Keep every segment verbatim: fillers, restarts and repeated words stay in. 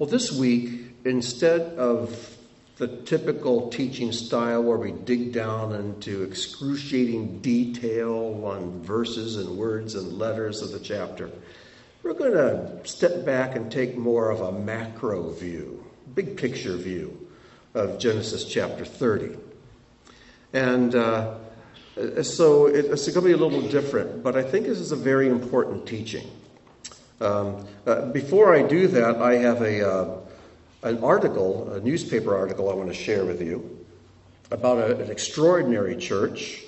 Well, this week, instead of the typical teaching style where we dig down into excruciating detail on verses and words and letters of the chapter, we're going to step back and take more of a macro view, big picture view of Genesis chapter thirty. And uh, so it's going to be a little different, but I think this is a very important teaching. Um, uh, before I do that, I have a uh, an article, a newspaper article I want to share with you about a, an extraordinary church.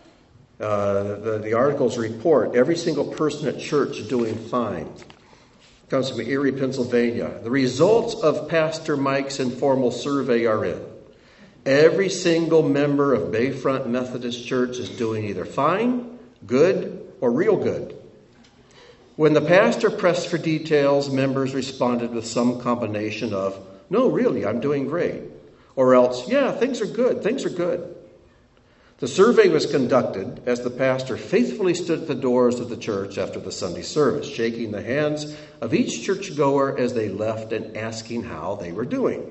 Uh, the, the article's report, every single person at church is doing fine. It comes from Erie, Pennsylvania. The results of Pastor Mike's informal survey are in. Every single member of Bayfront Methodist Church is doing either fine, good, or real good. When the pastor pressed for details, members responded with some combination of, "No, really, I'm doing great," or else, "Yeah, things are good, things are good." The survey was conducted as the pastor faithfully stood at the doors of the church after the Sunday service, shaking the hands of each churchgoer as they left and asking how they were doing.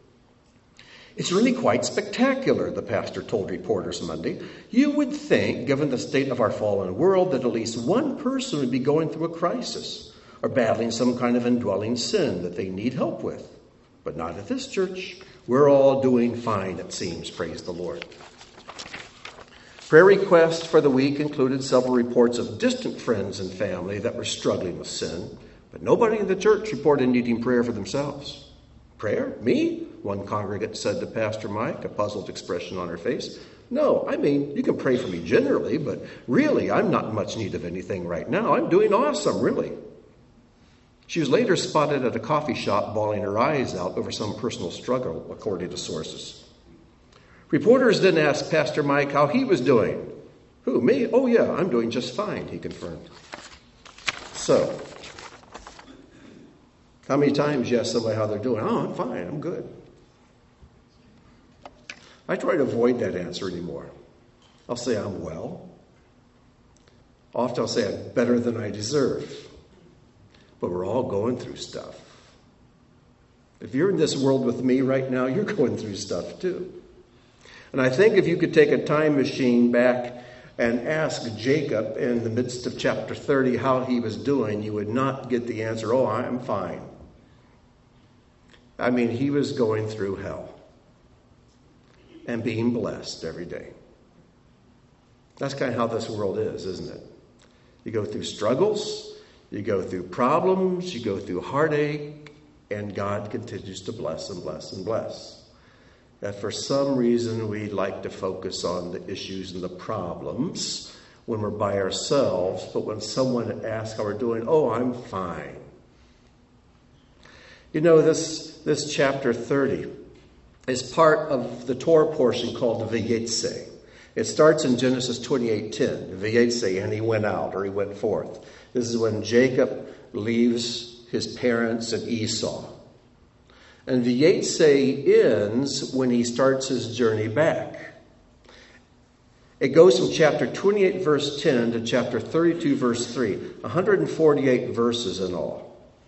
"It's really quite spectacular," the pastor told reporters Monday. "You would think, given the state of our fallen world, that at least one person would be going through a crisis or battling some kind of indwelling sin that they need help with. But not at this church. We're all doing fine, it seems, praise the Lord." Prayer requests for the week included several reports of distant friends and family that were struggling with sin, but nobody in the church reported needing prayer for themselves. "Prayer? Me?" one congregant said to Pastor Mike, a puzzled expression on her face. "No, I mean, you can pray for me generally, but really, I'm not in much need of anything right now. I'm doing awesome, really." She was later spotted at a coffee shop bawling her eyes out over some personal struggle, according to sources. Reporters then asked Pastor Mike how he was doing. "Who, me? Oh, yeah, I'm doing just fine," he confirmed. So, how many times you ask somebody how they're doing? "Oh, I'm fine, I'm good." I try to avoid that answer anymore. I'll say I'm well. Often I'll say I'm better than I deserve. But we're all going through stuff. If you're in this world with me right now, you're going through stuff too. And I think if you could take a time machine back and ask Jacob in the midst of chapter thirty how he was doing, you would not get the answer, "Oh, I'm fine." I mean, he was going through hell and being blessed every day. That's kind of how this world is, isn't it? You go through struggles, you go through problems, you go through heartache, and God continues to bless and bless and bless. That for some reason we like to focus on the issues and the problems when we're by ourselves, but when someone asks how we're doing, "Oh, I'm fine." You know, this, this chapter thirty is part of the Torah portion called the Vayetze. It starts in Genesis twenty-eight ten, Vayetze, and he went out, or he went forth. This is when Jacob leaves his parents and Esau. And Vayetze ends when he starts his journey back. It goes from chapter twenty-eight, verse ten, to chapter thirty-two, verse three, one hundred forty-eight verses in all.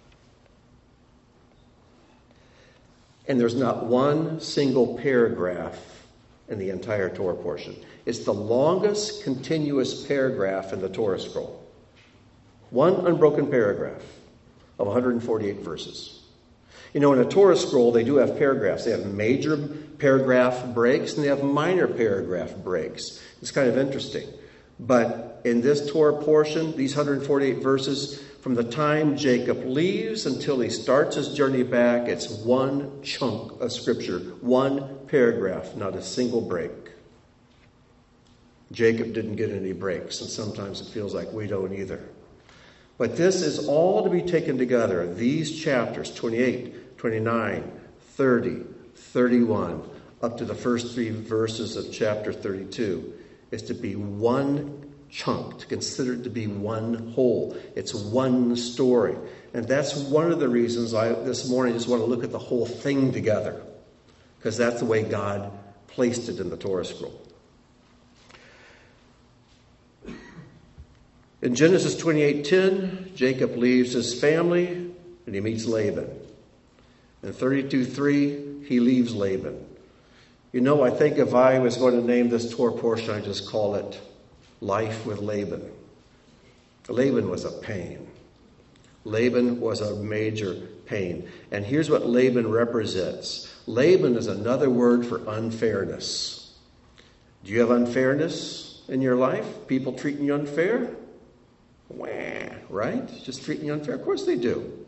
And there's not one single paragraph in the entire Torah portion. It's the longest continuous paragraph in the Torah scroll. One unbroken paragraph of one hundred forty-eight verses. You know, in a Torah scroll, they do have paragraphs. They have major paragraph breaks and they have minor paragraph breaks. It's kind of interesting. But in this Torah portion, these one hundred forty-eight verses, from the time Jacob leaves until he starts his journey back, it's one chunk of scripture, one paragraph, not a single break. Jacob didn't get any breaks, and sometimes it feels like we don't either. But this is all to be taken together. These chapters, twenty-eight, twenty-nine, thirty, thirty-one, up to the first three verses of chapter thirty-two, is to be one chunk, to consider it to be one whole. It's one story. And that's one of the reasons I, this morning, just want to look at the whole thing together. Because that's the way God placed it in the Torah scroll. In Genesis twenty-eight ten, Jacob leaves his family and he meets Laban. In thirty-two three, he leaves Laban. You know, I think if I was going to name this Torah portion, I'd just call it Life with Laban. Laban was a pain. Laban was a major pain. And here's what Laban represents. Laban is another word for unfairness. Do you have unfairness in your life? People treating you unfair? Wah, right? Just treating you unfair? Of course they do.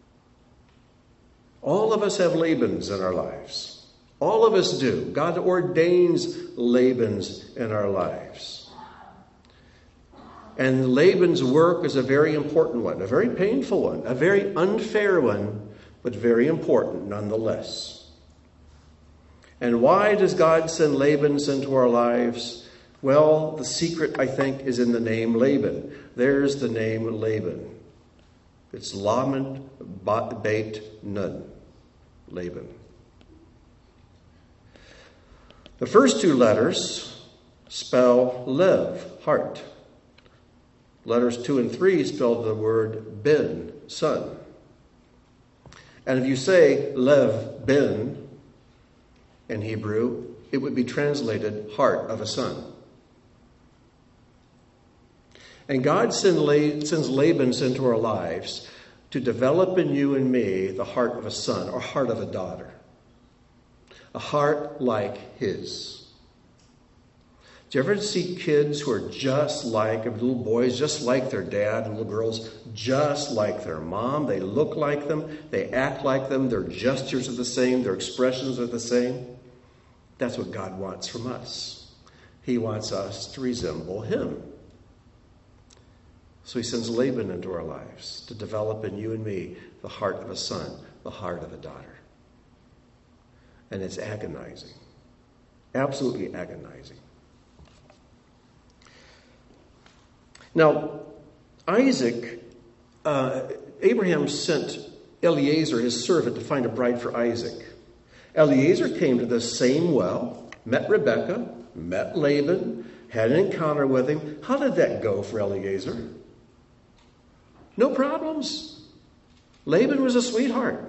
All of us have Labans in our lives. All of us do. God ordains Labans in our lives. And Laban's work is a very important one, a very painful one, a very unfair one, but very important nonetheless. And why does God send Labans into our lives? Well, the secret, I think, is in the name Laban. There's the name Laban. It's Lamed Beit Nun, Laban. The first two letters spell Lev, heart. Letters two and three spell the word Ben, son. And if you say Lev Ben in Hebrew, it would be translated heart of a son. And God sends Labans into our lives to develop in you and me the heart of a son or heart of a daughter. A heart like his. Do you ever see kids who are just like, little boys, just like their dad, and little girls, just like their mom? They look like them. They act like them. Their gestures are the same. Their expressions are the same. That's what God wants from us. He wants us to resemble him. So he sends Laban into our lives to develop in you and me the heart of a son, the heart of a daughter. And it's agonizing. Absolutely agonizing. Now, Isaac, uh, Abraham sent Eliezer, his servant, to find a bride for Isaac. Eliezer came to the same well, met Rebekah, met Laban, had an encounter with him. How did that go for Eliezer? No problems. Laban was a sweetheart.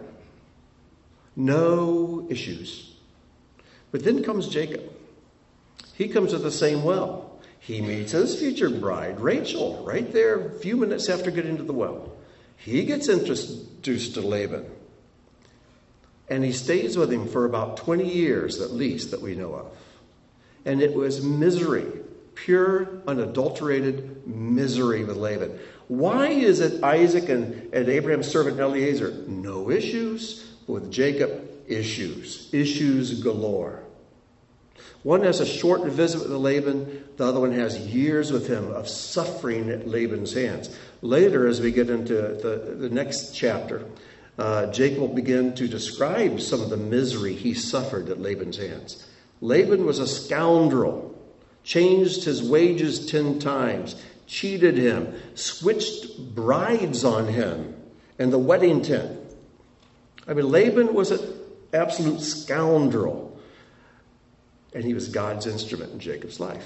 No issues. But then comes Jacob. He comes to the same well. He meets his future bride, Rachel, right there a few minutes after getting to the well. He gets introduced to Laban. And he stays with him for about twenty years at least that we know of. And it was misery, pure, unadulterated misery with Laban. Why is it Isaac and, and Abraham's servant Eliezer? No issues. With Jacob, issues. Issues galore. One has a short visit with Laban. The other one has years with him of suffering at Laban's hands. Later, as we get into the, the next chapter, uh, Jacob will begin to describe some of the misery he suffered at Laban's hands. Laban was a scoundrel, changed his wages ten times, cheated him, switched brides on him in the wedding tent. I mean, Laban was an absolute scoundrel. And he was God's instrument in Jacob's life.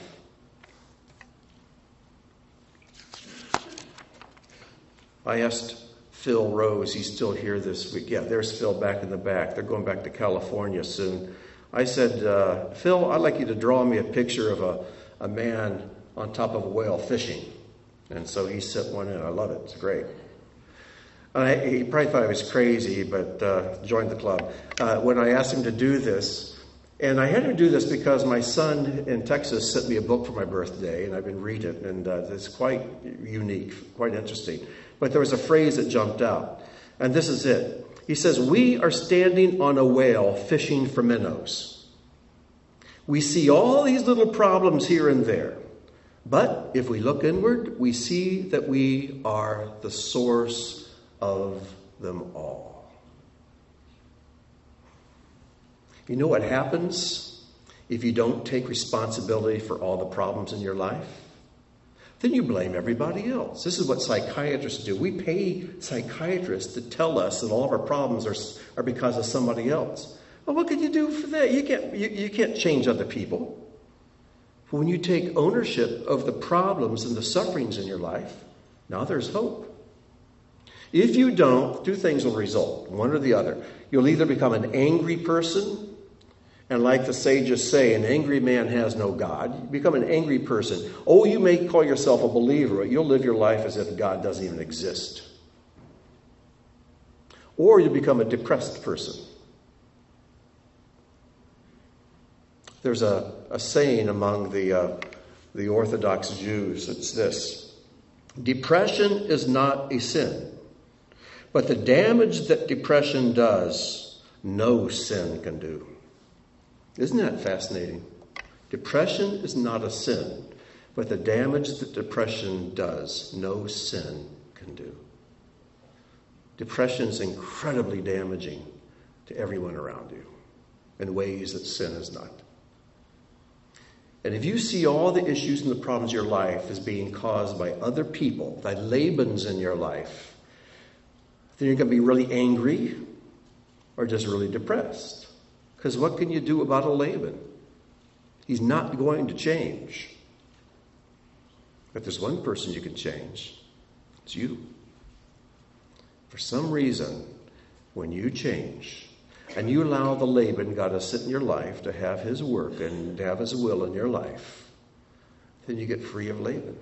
I asked Phil Rose, he's still here this week. Yeah, there's Phil back in the back. They're going back to California soon. I said, uh, Phil, I'd like you to draw me a picture of a, a man on top of a whale fishing. And so he sent one in. I love it. It's great. I, he probably thought I was crazy, but uh, joined the club. Uh, when I asked him to do this, and I had to do this because my son in Texas sent me a book for my birthday, and I've been reading it, and uh, it's quite unique, quite interesting. But there was a phrase that jumped out, and this is it. He says, we are standing on a whale fishing for minnows. We see all these little problems here and there, but if we look inward, we see that we are the source of them all. You know what happens if you don't take responsibility for all the problems in your life? Then you blame everybody else. This is what psychiatrists do. We pay psychiatrists to tell us that all of our problems are, are because of somebody else. Well, what can you do for that? You can't, you, you can't change other people. But when you take ownership of the problems and the sufferings in your life, now there's hope. If you don't, two things will result, one or the other. You'll either become an angry person, and like the sages say, an angry man has no God. You become an angry person. Oh, you may call yourself a believer, but you'll live your life as if God doesn't even exist. Or you become a depressed person. There's a, a saying among the, uh, the Orthodox Jews. It's this: depression is not a sin, but the damage that depression does, no sin can do. Isn't that fascinating? Depression is not a sin, but the damage that depression does, no sin can do. Depression is incredibly damaging to everyone around you in ways that sin is not. And if you see all the issues and the problems of your life as being caused by other people, by Labans in your life, then you're going to be really angry or just really depressed. Because what can you do about a Laban? He's not going to change. But there's one person you can change. It's you. For some reason, when you change and you allow the Laban God to sit in your life, to have his work and to have his will in your life, then you get free of Laban.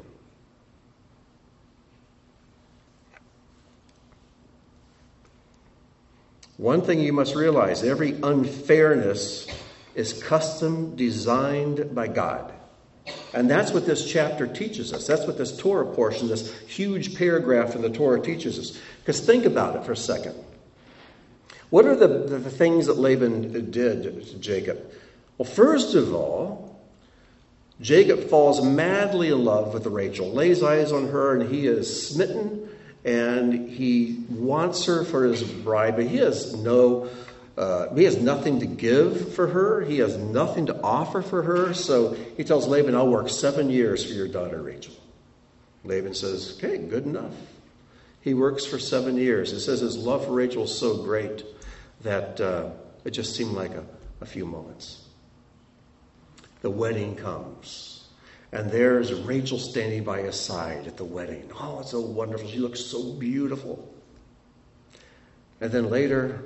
One thing you must realize, every unfairness is custom designed by God. And that's what this chapter teaches us. That's what this Torah portion, this huge paragraph in the Torah teaches us. Because think about it for a second. What are the, the, the things that Laban did to Jacob? Well, first of all, Jacob falls madly in love with Rachel, lays eyes on her, and he is smitten, and he wants her for his bride, but he has no, uh, he has nothing to give for her. He has nothing to offer for her. So he tells Laban, I'll work seven years for your daughter Rachel. Laban says, okay, good enough. He works for seven years. It says his love for Rachel is so great that uh, it just seemed like a, a few moments. The wedding comes, and there's Rachel standing by his side at the wedding. Oh, it's so wonderful. She looks so beautiful. And then later,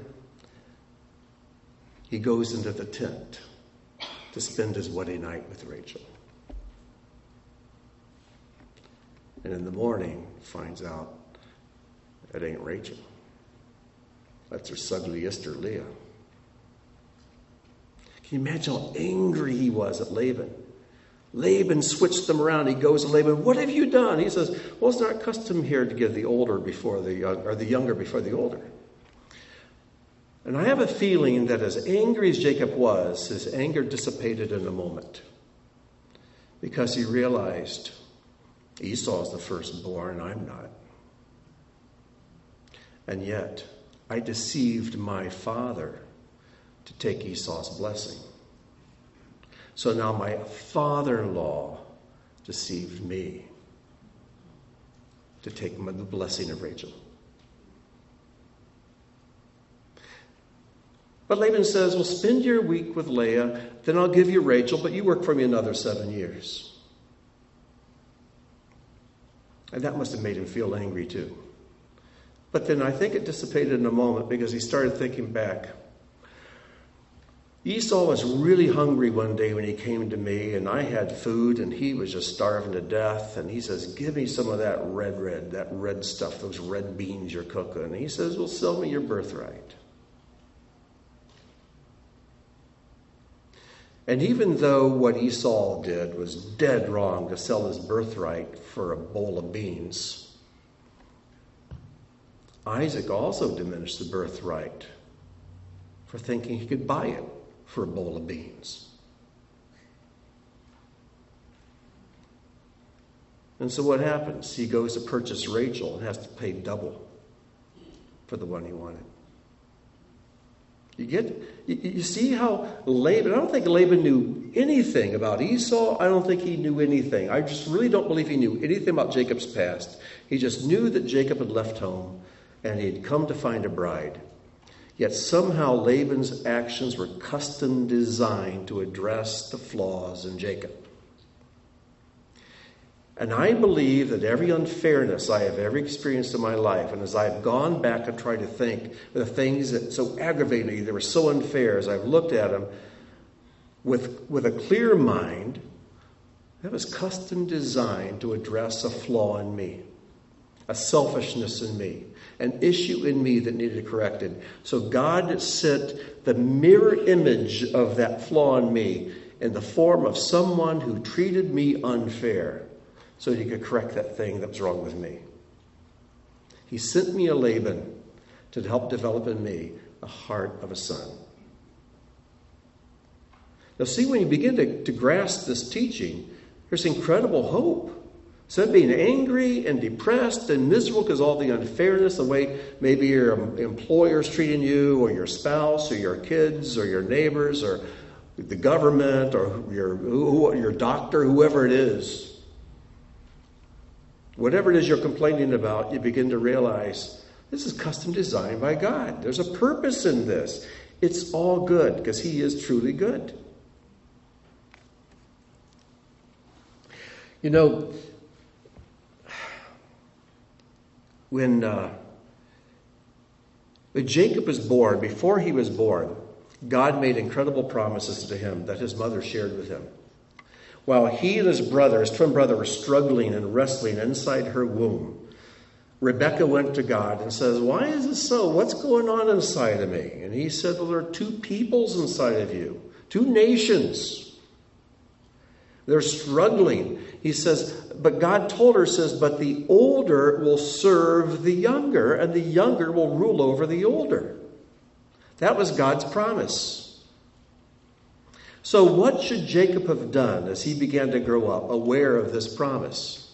he goes into the tent to spend his wedding night with Rachel. And in the morning, finds out it ain't Rachel. That's her sugly sister, Leah. Can you imagine how angry he was at Laban? Laban switched them around. He goes to Laban, what have you done? He says, well, it's not custom here to give the older before the young, or the younger before the older. And I have a feeling that as angry as Jacob was, his anger dissipated in a moment. Because he realized Esau's the firstborn, I'm not. And yet, I deceived my father to take Esau's blessing. So now my father-in-law deceived me to take the blessing of Rachel. But Laban says, well, spend your week with Leah, then I'll give you Rachel, but you work for me another seven years. And that must have made him feel angry too. But then I think it dissipated in a moment because he started thinking back. Esau was really hungry one day when he came to me, and I had food, and he was just starving to death. And he says, give me some of that red, red, that red stuff, those red beans you're cooking. And he says, well, sell me your birthright. And even though what Esau did was dead wrong to sell his birthright for a bowl of beans, Isaac also diminished the birthright for thinking he could buy it for a bowl of beans. And so what happens? He goes to purchase Rachel and has to pay double for the one he wanted. You get, you, you see how Laban, I don't think Laban knew anything about Esau. I don't think he knew anything. I just really don't believe he knew anything about Jacob's past. He just knew that Jacob had left home and he had come to find a bride. Yet somehow Laban's actions were custom designed to address the flaws in Jacob. And I believe that every unfairness I have ever experienced in my life, and as I've gone back and tried to think the things that so aggravated me, they were so unfair, as I've looked at them with, with a clear mind, that was custom designed to address a flaw in me, a selfishness in me, an issue in me that needed corrected. So God sent the mirror image of that flaw in me in the form of someone who treated me unfair, so he could correct that thing that was wrong with me. He sent me a Laban to help develop in me the heart of a son. Now see, when you begin to, to grasp this teaching, there's incredible hope. Instead of being angry and depressed and miserable because all the unfairness, the way maybe your employer's treating you, or your spouse, or your kids, or your neighbors, or the government, or your, your doctor, whoever it is, whatever it is you're complaining about, you begin to realize this is custom designed by God. There's a purpose in this. It's all good because he is truly good. You know, when, uh, when Jacob was born, before he was born, God made incredible promises to him that his mother shared with him. While he and his brother, his twin brother, were struggling and wrestling inside her womb, Rebekah went to God and says, "Why is this so? What's going on inside of me?" And he said, "Well, there are two peoples inside of you, two nations. They're struggling." He says, but God told her, says, "But the older will serve the younger, and the younger will rule over the older." That was God's promise. So what should Jacob have done as he began to grow up, aware of this promise?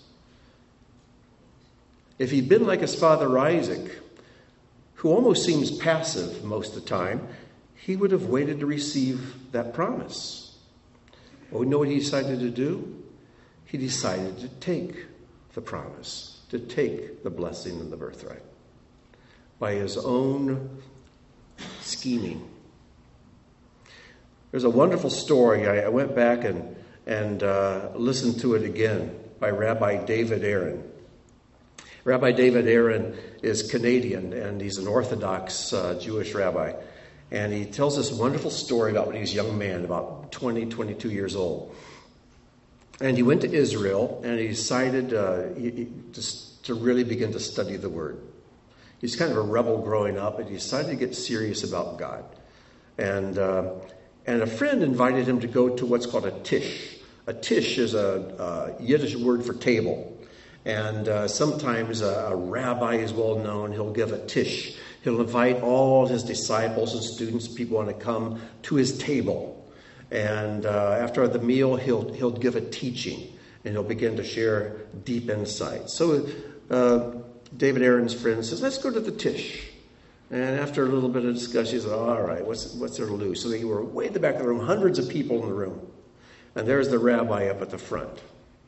If he'd been like his father Isaac, who almost seems passive most of the time, he would have waited to receive that promise. Well, you know what he decided to do? He decided to take the promise, to take the blessing and the birthright by his own scheming. There's a wonderful story. I, I went back and, and uh, listened to it again by Rabbi David Aaron. Rabbi David Aaron is Canadian, and he's an Orthodox uh, Jewish rabbi. And he tells this wonderful story about when he was a young man, about twenty, twenty-two years old. And he went to Israel, and he decided uh, he, he, to, to really begin to study the Word. He's kind of a rebel growing up, and he decided to get serious about God. And uh, and a friend invited him to go to what's called a tish. A tish is a, a Yiddish word for table. And uh, sometimes a, a rabbi is well known. He'll give a tish. He'll invite all his disciples and students, people want to come to his table. And uh, after the meal, he'll he'll give a teaching, and he'll begin to share deep insights. So uh, David Aaron's friend says, "Let's go to the tish." And after a little bit of discussion, he said, "All right, what's what's there to lose?" So they were way in the back of the room, hundreds of people in the room, and there's the rabbi up at the front.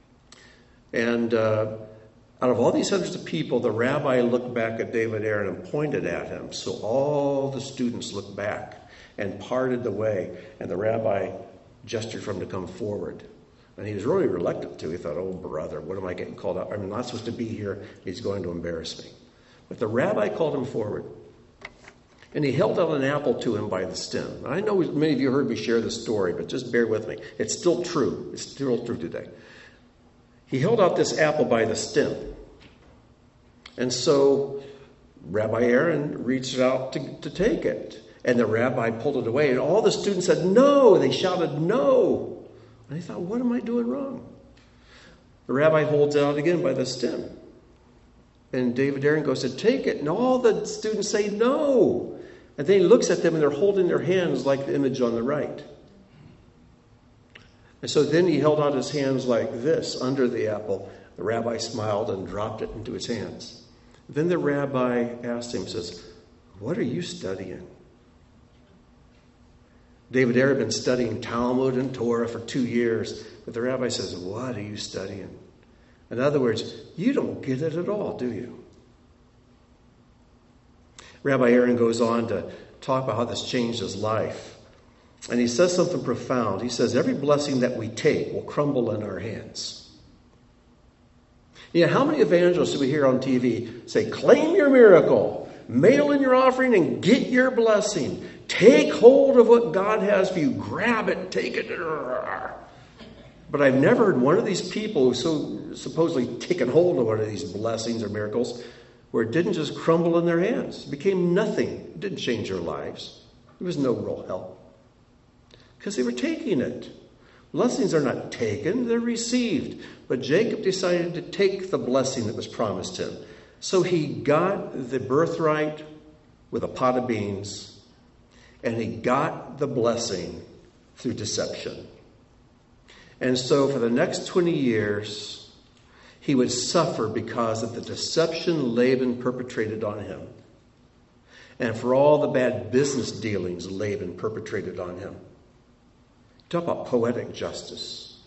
And uh, out of all these hundreds of people, the rabbi looked back at David Aaron and pointed at him. So all the students looked back and parted the way, and the rabbi gestured for him to come forward. And he was really reluctant to. He thought, "Oh, brother, what am I getting called out? I'm not supposed to be here. He's going to embarrass me." But the rabbi called him forward, and he held out an apple to him by the stem. I know many of you heard me share this story, but just bear with me. It's still true. It's still true today. He held out this apple by the stem. And so Rabbi Aaron reached out to, to take it. And the rabbi pulled it away. And all the students said, "No!" They shouted, "No!" And he thought, what am I doing wrong? The rabbi holds it out again by the stem. And David Aaron goes to take it. And all the students say, "No!" And then he looks at them, and they're holding their hands like the image on the right. And so then he held out his hands like this under the apple. The rabbi smiled and dropped it into his hands. Then the rabbi asked him, says, "What are you studying?" David Aaron had been studying Talmud and Torah for two years. But the rabbi says, "What are you studying?" In other words, you don't get it at all, do you? Rabbi Aaron goes on to talk about how this changed his life. And he says something profound. He says, every blessing that we take will crumble in our hands. You know, how many evangelists do we hear on T V say, claim your miracle, mail in your offering, and get your blessing. Take hold of what God has for you. Grab it, take it. But I've never heard one of these people who so supposedly taken hold of one of these blessings or miracles where it didn't just crumble in their hands. It became nothing. It didn't change their lives. There was no real help. Because they were taking it. Blessings are not taken, they're received. But Jacob decided to take the blessing that was promised him. So he got the birthright with a pot of beans, and he got the blessing through deception. And so for the next twenty years, he would suffer because of the deception Laban perpetrated on him. And for all the bad business dealings Laban perpetrated on him. Talk about poetic justice.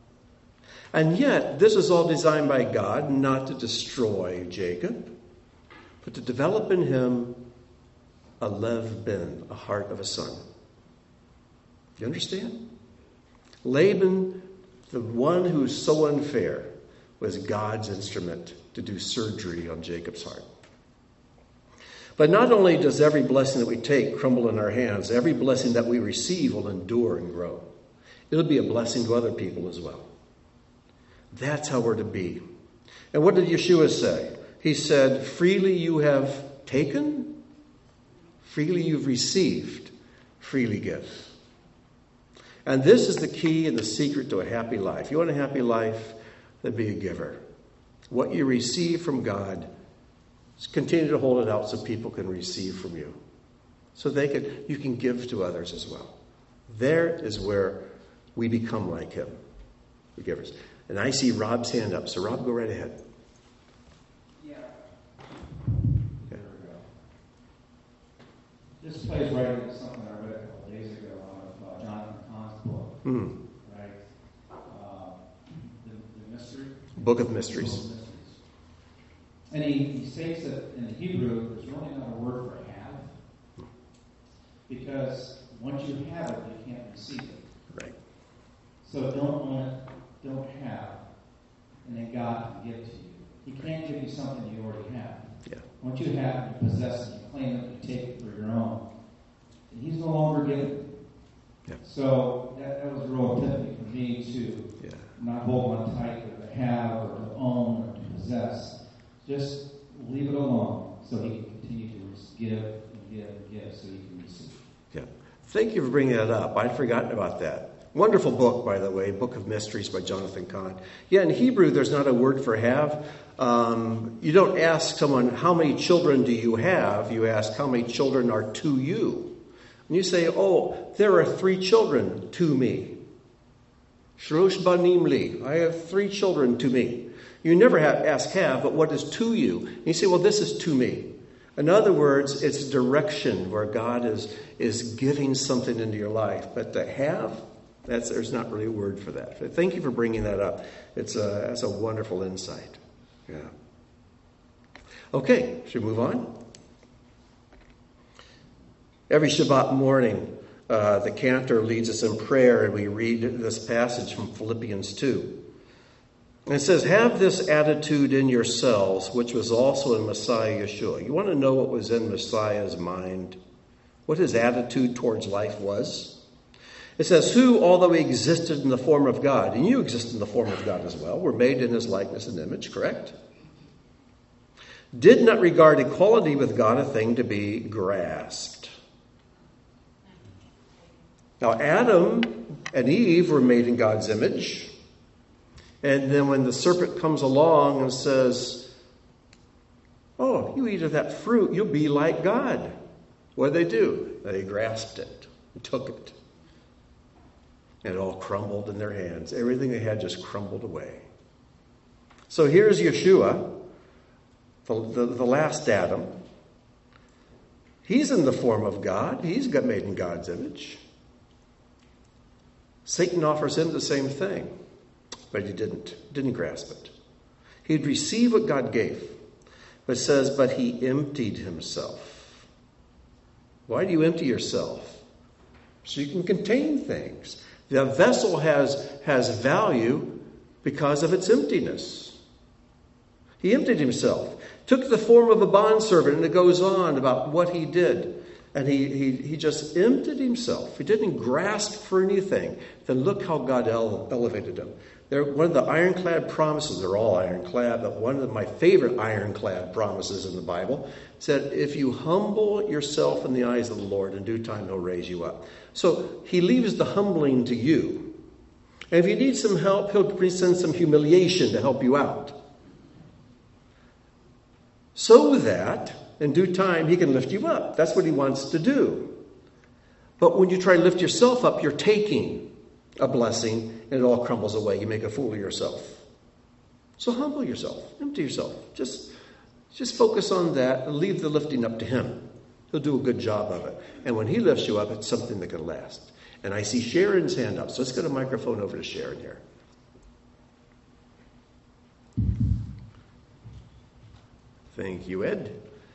And yet, this is all designed by God not to destroy Jacob, but to develop in him a lev ben, a heart of a son. You understand? Laban, the one who is so unfair, was God's instrument to do surgery on Jacob's heart. But not only does every blessing that we take crumble in our hands, every blessing that we receive will endure and grow. It'll be a blessing to other people as well. That's how we're to be. And what did Yeshua say? He said, freely you have taken, freely you've received, freely give. And this is the key and the secret to a happy life. You want a happy life? Then be a giver. What you receive from God, continue to hold it out so people can receive from you. So they can, you can give to others as well. There is where we become like him. The givers. And I see Rob's hand up. So Rob, go right ahead. Yeah. There we go. This plays right into something I read a couple days ago out of uh, Jonathan Cahn's book. Mm. Right? Uh, the, the mystery? Book of Mysteries. Book of Mysteries. And he, he states that in the Hebrew, there's really not a word for have. Because once you have it, you can't receive it. Right. So don't own it, don't have, and then God can give it to you. He can't give you something you already have. Yeah. Once you have it, you possess it, you claim it, you take it for your own. And he's no longer giving it. Yeah. So that, that was a real epiphany for me to Yeah. not hold on tight or to have or to own or to possess. Just leave it alone so he can continue to give and give and give so he can receive. Yeah. Thank you for bringing that up. I'd forgotten about that. Wonderful book, by the way, Book of Mysteries by Jonathan Cahn. Yeah, in Hebrew, there's not a word for have. Um, you don't ask someone, how many children do you have? You ask, how many children are to you? And you say, oh, there are three children to me. Shlosh banim li. I have three children to me. You never have, ask have, but what is to you? And you say, well, this is to me. In other words, it's direction where God is, is giving something into your life. But to have, that's, there's not really a word for that. But thank you for bringing that up. It's a, that's a wonderful insight. Yeah. Okay, should we move on? Every Shabbat morning, uh, the cantor leads us in prayer, and we read this passage from Philippians two. And it says, have this attitude in yourselves, which was also in Messiah Yeshua. You want to know what was in Messiah's mind? What his attitude towards life was? It says, who, although he existed in the form of God, and you exist in the form of God as well, were made in his likeness and image, correct? Did not regard equality with God a thing to be grasped. Now, Adam and Eve were made in God's image. And then when the serpent comes along and says, oh, you eat of that fruit, you'll be like God. What did they do? They grasped it and took it. And it all crumbled in their hands. Everything they had just crumbled away. So here's Yeshua, the, the, the last Adam. He's in the form of God. He's got made in God's image. Satan offers him the same thing. But he didn't, didn't grasp it. He'd received what God gave. But it says, but he emptied himself. Why do you empty yourself? So you can contain things. The vessel has, has value because of its emptiness. He emptied himself, took the form of a bondservant, and it goes on about what he did. And he, he, he just emptied himself. He didn't grasp for anything. Then look how God ele- elevated him. They're one of the ironclad promises, they're all ironclad, but one of my favorite ironclad promises in the Bible said, if you humble yourself in the eyes of the Lord, in due time he'll raise you up. So he leaves the humbling to you. And if you need some help, he'll send some humiliation to help you out. So that in due time he can lift you up. That's what he wants to do. But when you try to lift yourself up, you're taking a blessing, and it all crumbles away. You make a fool of yourself. So humble yourself. Empty yourself. Just, just focus on that and leave the lifting up to him. He'll do a good job of it. And when he lifts you up, it's something that can last. And I see Sharon's hand up. So let's get a microphone over to Sharon here. Thank you, Ed.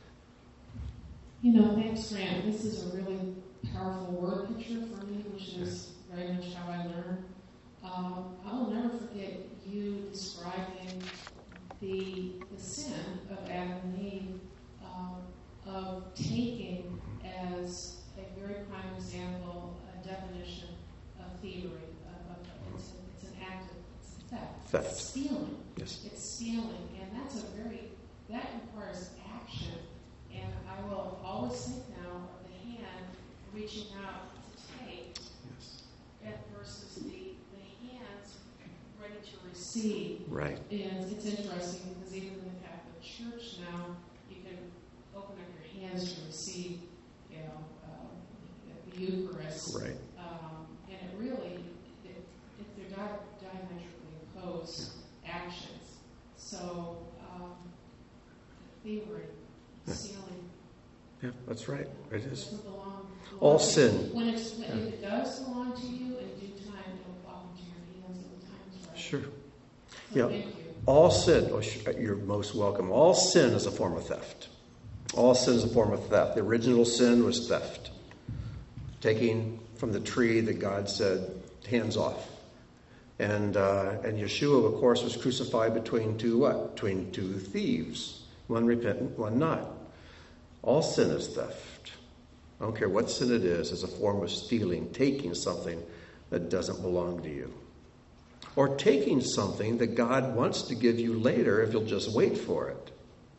You know, thanks, Grant. This is a really powerful word picture for me, which is very much how I learn. Um, I will never forget you describing the, the sin of Adam and Eve, um, of taking as a very prime example, a definition of thievery. Of, of, it's, a, it's an act of it's theft. Theft. It's stealing. Yes. It's stealing, and that's a very, that requires action. And I will always think now of the hand reaching out to take, yes, versus the, the hands ready to receive. Right. And it's interesting because even in the Catholic Church now, you can open up your hands to receive, you know, um, the Eucharist. Right. Um, and it really, it, it, they're di- diametrically opposed yeah. actions. So, um, thievery. Stealing. Yeah, that's right. It is. Doesn't belong, belong all to sin. You. When it's when yeah. it does belong to you, in due time it'll fall into your hands at the time. Right? Sure. So yeah. Thank you. All sin. Oh, you're most welcome. All sin is a form of theft. All sin is a form of theft. The original sin was theft, taking from the tree that God said, "Hands off." And uh, and Yeshua, of course, was crucified between two what? Between two thieves. One repentant, one not. All sin is theft. I don't care what sin it is. It's a form of stealing, taking something that doesn't belong to you. Or taking something that God wants to give you later if you'll just wait for it.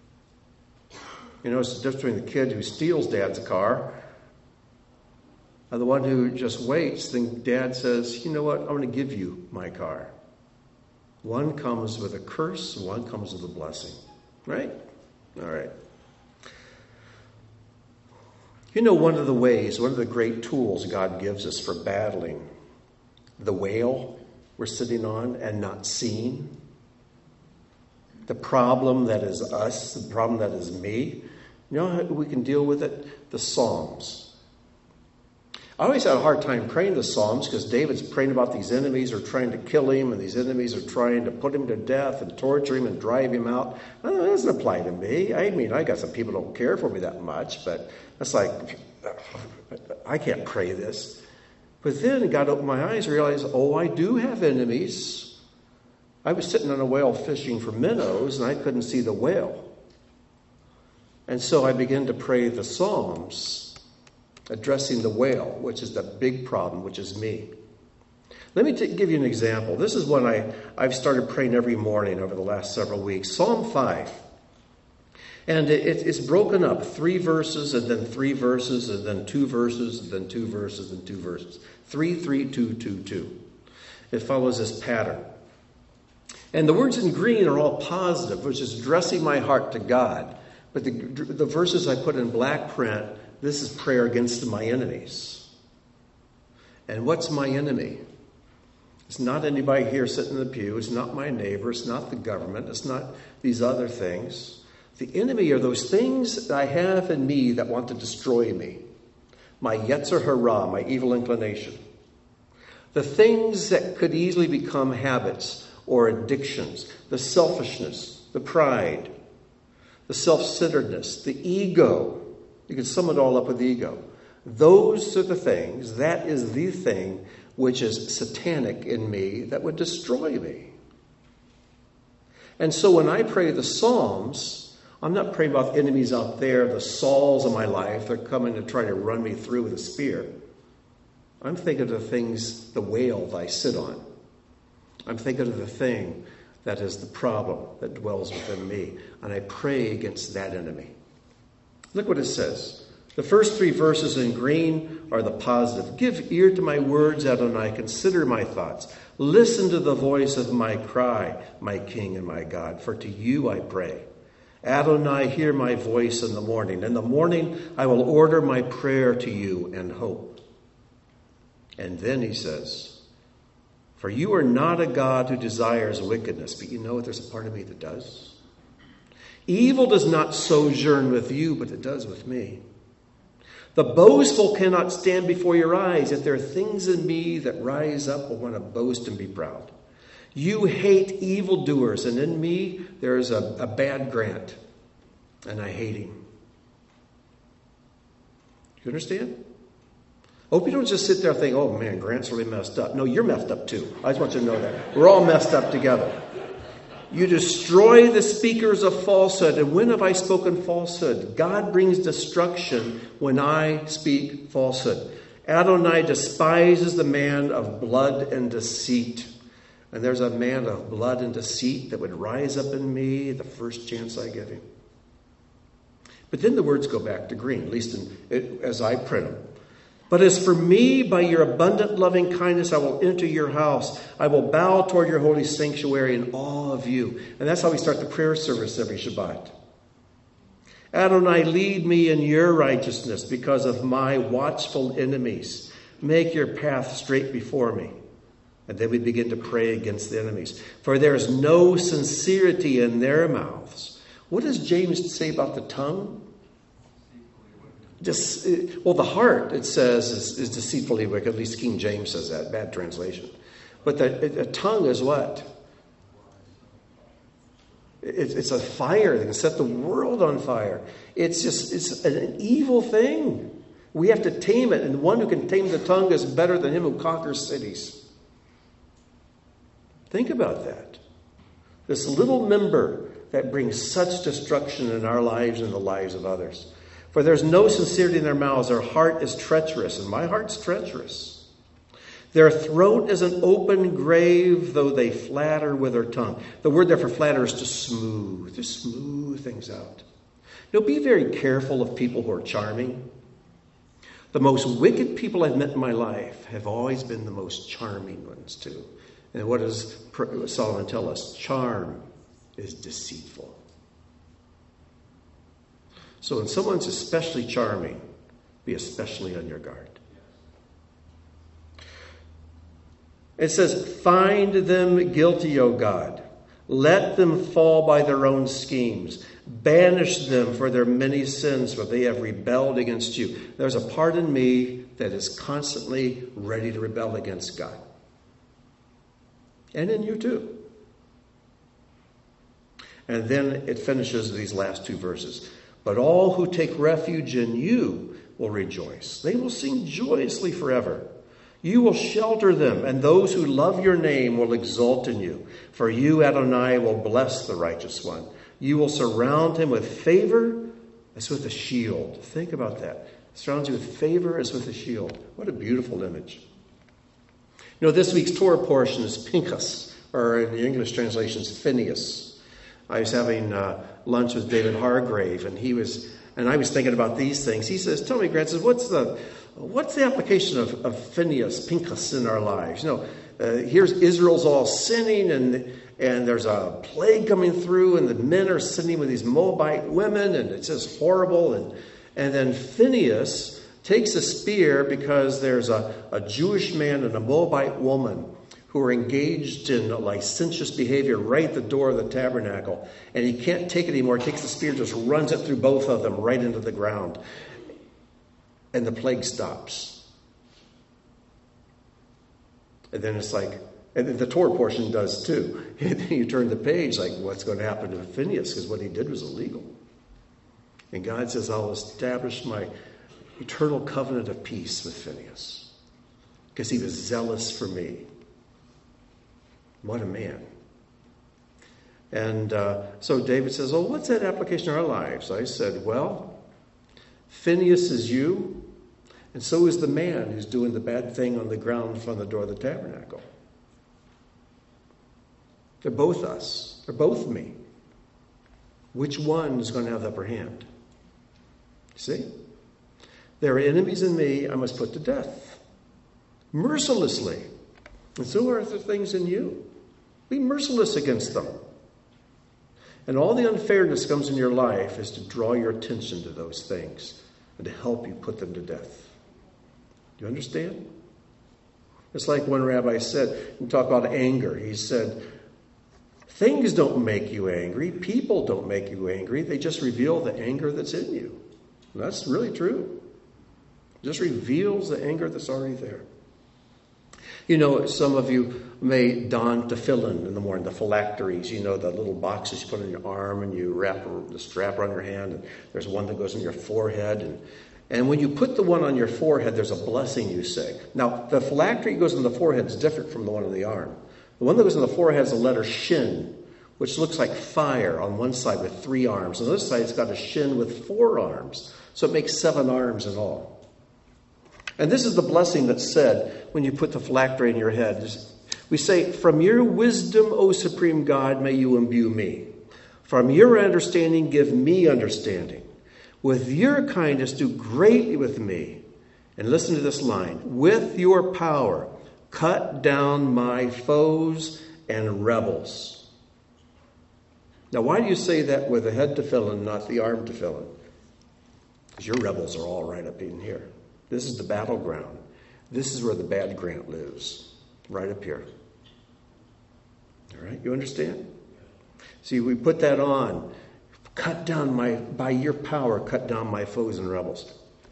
You know, it's the difference between the kid who steals dad's car and the one who just waits. Then dad says, you know what, I'm going to give you my car. One comes with a curse, one comes with a blessing. Right? All right. You know, one of the ways, one of the great tools God gives us for battling the whale we're sitting on and not seeing, the problem that is us, the problem that is me, you know how we can deal with it? The Psalms. I always had a hard time praying the Psalms because David's praying about these enemies are trying to kill him and these enemies are trying to put him to death and torture him and drive him out. Well, that doesn't apply to me. I mean, I got some people who don't care for me that much, but that's like, I can't pray this. But then God opened my eyes and realized, oh, I do have enemies. I was sitting on a whale fishing for minnows and I couldn't see the whale. And so I began to pray the Psalms, addressing the whale, which is the big problem, which is me. Let me t- give you an example. This is one I, I've started praying every morning over the last several weeks. Psalm five. And it, it's broken up. Three verses, and then three verses, and then two verses, and then two verses, and two verses. Three, three, two, two, two. It follows this pattern. And the words in green are all positive, which is addressing my heart to God. But the, the verses I put in black print, this is prayer against my enemies. And what's my enemy? It's not anybody here sitting in the pew. It's not my neighbor. It's not the government. It's not these other things. The enemy are those things that I have in me that want to destroy me. My Yetzer Hara, my evil inclination. The things that could easily become habits or addictions. The selfishness, the pride, the self-centeredness, the ego. You can sum it all up with ego. Those are the things, that is the thing which is satanic in me that would destroy me. And so when I pray the Psalms, I'm not praying about the enemies out there, the Sauls of my life. They're coming to try to run me through with a spear. I'm thinking of the things, the whale that I sit on. I'm thinking of the thing that is the problem that dwells within me. And I pray against that enemy. Look what it says. The first three verses in green are the positive. Give ear to my words, Adonai. Consider my thoughts. Listen to the voice of my cry, my King and my God. For to you I pray. Adonai, hear my voice in the morning. In the morning I will order my prayer to you and hope. And then he says, for you are not a God who desires wickedness. But you know what? There's a part of me that does. Evil does not sojourn with you, but it does with me. The boastful cannot stand before your eyes, yet there are things in me that rise up and want to boast and be proud. You hate evildoers, and in me there is a, a bad Grant, and I hate him. You understand? I hope you don't just sit there and think, oh man, Grant's really messed up. No, you're messed up too. I just want you to know that. We're all messed up together. You destroy the speakers of falsehood. And when have I spoken falsehood? God brings destruction when I speak falsehood. Adonai despises the man of blood and deceit. And there's a man of blood and deceit that would rise up in me the first chance I give him. But then the words go back to green, at least in, it, as I print them. But as for me, by your abundant loving kindness, I will enter your house. I will bow toward your holy sanctuary in awe of you. And that's how we start the prayer service every Shabbat. Adonai, lead me in your righteousness because of my watchful enemies. Make your path straight before me. And then we begin to pray against the enemies. For there is no sincerity in their mouths. What does James say about the tongue? Just, well, the heart, it says, is, is deceitfully wicked. At least King James says that. Bad translation. But the, the tongue is what? It, it's a fire that can set the world on fire. It's just, it's an evil thing. We have to tame it. And the one who can tame the tongue is better than him who conquers cities. Think about that. This little member that brings such destruction in our lives and the lives of others. For there's no sincerity in their mouths. Their heart is treacherous, and my heart's treacherous. Their throat is an open grave, though they flatter with their tongue. The word there for flatter is to smooth, to smooth things out. You know, be very careful of people who are charming. The most wicked people I've met in my life have always been the most charming ones, too. And what does Solomon tell us? Charm is deceitful. So when someone's especially charming, be especially on your guard. It says, find them guilty, O God. Let them fall by their own schemes. Banish them for their many sins, for they have rebelled against you. There's a part in me that is constantly ready to rebel against God. And in you too. And then it finishes these last two verses. But all who take refuge in you will rejoice. They will sing joyously forever. You will shelter them, and those who love your name will exult in you. For you, Adonai, will bless the righteous one. You will surround him with favor as with a shield. Think about that. Surrounds you with favor as with a shield. What a beautiful image. You know, this week's Torah portion is Pinchas, or in the English translations, Phineas. I was having uh, lunch with David Hargrave, and he was, and I was thinking about these things. He says, "Tell me, Grant, says, what's the, what's the application of, of Phineas, Pinchas in our lives? You know, uh, here's Israel's all sinning, and and there's a plague coming through, and the men are sinning with these Moabite women, and it's just horrible. And and then Phineas takes a spear because there's a, a Jewish man and a Moabite woman who are engaged in licentious behavior right at the door of the tabernacle. And he can't take it anymore. He takes the spear, just runs it through both of them right into the ground. And the plague stops. And then it's like, and then the Torah portion does too. And then you turn the page, like, what's going to happen to Phineas? Because what he did was illegal. And God says, I'll establish my eternal covenant of peace with Phineas. Because he was zealous for me. What a man. And uh, so David says, oh, what's that application in our lives? I said, well, Phineas is you, and so is the man who's doing the bad thing on the ground in front of the door of the tabernacle. They're both us. They're both me. Which one is going to have the upper hand? See? There are enemies in me I must put to death. Mercilessly. And so are there things in you. Be merciless against them. And all the unfairness comes in your life is to draw your attention to those things and to help you put them to death. Do you understand? It's like one rabbi said, we talk about anger. He said, things don't make you angry. People don't make you angry. They just reveal the anger that's in you. And that's really true. It just reveals the anger that's already there. You know, some of you may don tefillin in the morning, the phylacteries, you know, the little boxes you put on your arm and you wrap the strap around your hand. And there's one that goes on your forehead. And, and when you put the one on your forehead, there's a blessing you say. Now, the phylactery that goes on the forehead is different from the one on the arm. The one that goes on the forehead has the letter shin, which looks like fire on one side with three arms. On the other side, it's got a shin with four arms. So it makes seven arms in all. And this is the blessing that's said when you put the phylactery in your head. We say, from your wisdom, O supreme God, may you imbue me. From your understanding, give me understanding. With your kindness, do greatly with me. And listen to this line. With your power, cut down my foes and rebels. Now, why do you say that with the head tefillin, not the arm tefillin? Because your rebels are all right up in here. This is the battleground. This is where the bad Grant lives. Right up here. All right, you understand? See, we put that on. Cut down my, by your power, cut down my foes and rebels.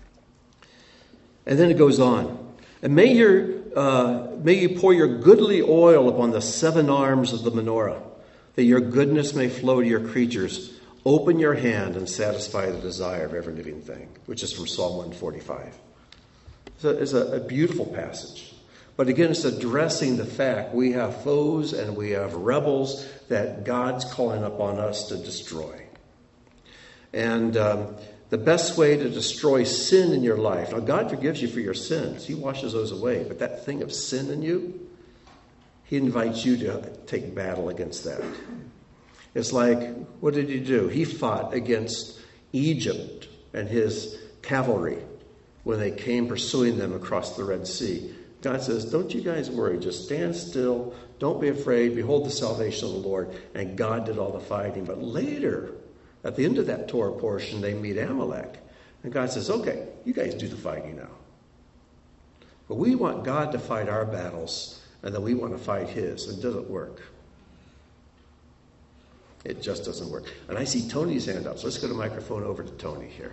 And then it goes on. And may your, uh, may you pour your goodly oil upon the seven arms of the menorah, that your goodness may flow to your creatures. Open your hand and satisfy the desire of every living thing, which is from Psalm one forty-five. So it's a, a beautiful passage. But again, it's addressing the fact we have foes and we have rebels that God's calling upon us to destroy. And um, the best way to destroy sin in your life, now God forgives you for your sins. He washes those away. But that thing of sin in you, he invites you to take battle against that. It's like, what did he do? He fought against Egypt and his cavalry when they came pursuing them across the Red Sea. God says, don't you guys worry. Just stand still. Don't be afraid. Behold the salvation of the Lord. And God did all the fighting. But later, at the end of that Torah portion, they meet Amalek. And God says, okay, you guys do the fighting now. But we want God to fight our battles, and then we want to fight his. It doesn't work. It just doesn't work. And I see Tony's hand up. So let's go to microphone over to Tony here.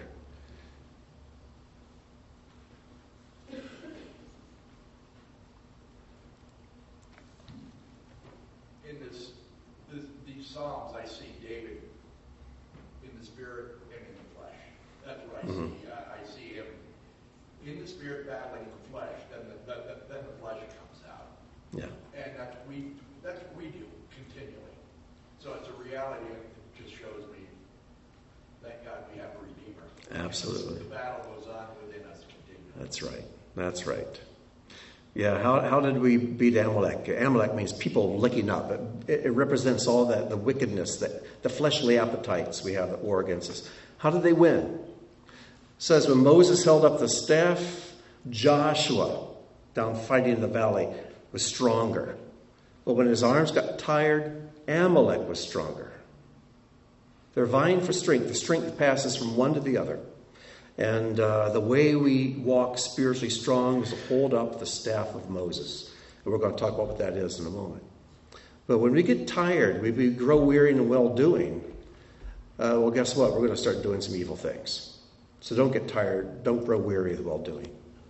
In this, this, these Psalms, I see David in the spirit and in the flesh. That's what I mm-hmm. see. I, I see him in the spirit battling the flesh, then the, the, the, then the flesh comes out. Yeah. And that's what we, that's what we do continually. So it's a reality that just shows me, thank God we have a Redeemer. Absolutely. The battle goes on within us continually. That's right. That's right. Yeah, how how did we beat Amalek? Amalek means people licking up. It, it represents all that, the wickedness, that the fleshly appetites we have that war against us. How did they win? It says when Moses held up the staff, Joshua, down fighting in the valley, was stronger. But when his arms got tired, Amalek was stronger. They're vying for strength. The strength passes from one to the other. And uh, the way we walk spiritually strong is to hold up the staff of Moses. And we're going to talk about what that is in a moment. But when we get tired, we, we grow weary in well-doing, uh, well, guess what? We're going to start doing some evil things. So don't get tired. Don't grow weary of well-doing.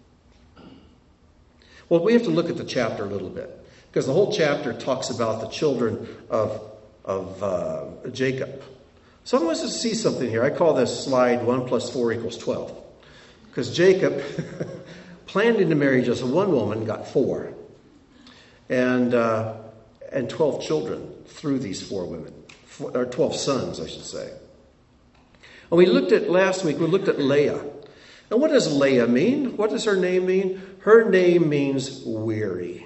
Well, we have to look at the chapter a little bit. Because the whole chapter talks about the children of, of uh, Jacob. So I want us to see something here. I call this slide one plus four equals twelve. Because Jacob, planning to marry just one woman, got four. And, uh, and twelve children through these four women. or twelve sons, I should say. And we looked at, last week, we looked at Leah. And what does Leah mean? What does her name mean? Her name means weary.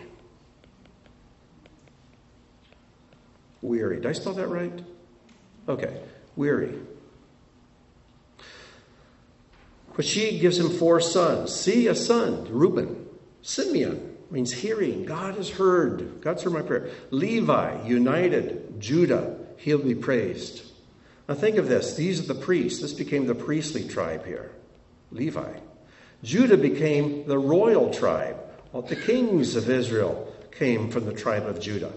Weary. Did I spell that right? Okay. Weary. But she gives him four sons. See, a son, Reuben. Simeon means hearing. God has heard. God's heard my prayer. Levi, united. Judah, he'll be praised. Now think of this. These are the priests. This became the priestly tribe here. Levi. Judah became the royal tribe. Well, the kings of Israel came from the tribe of Judah.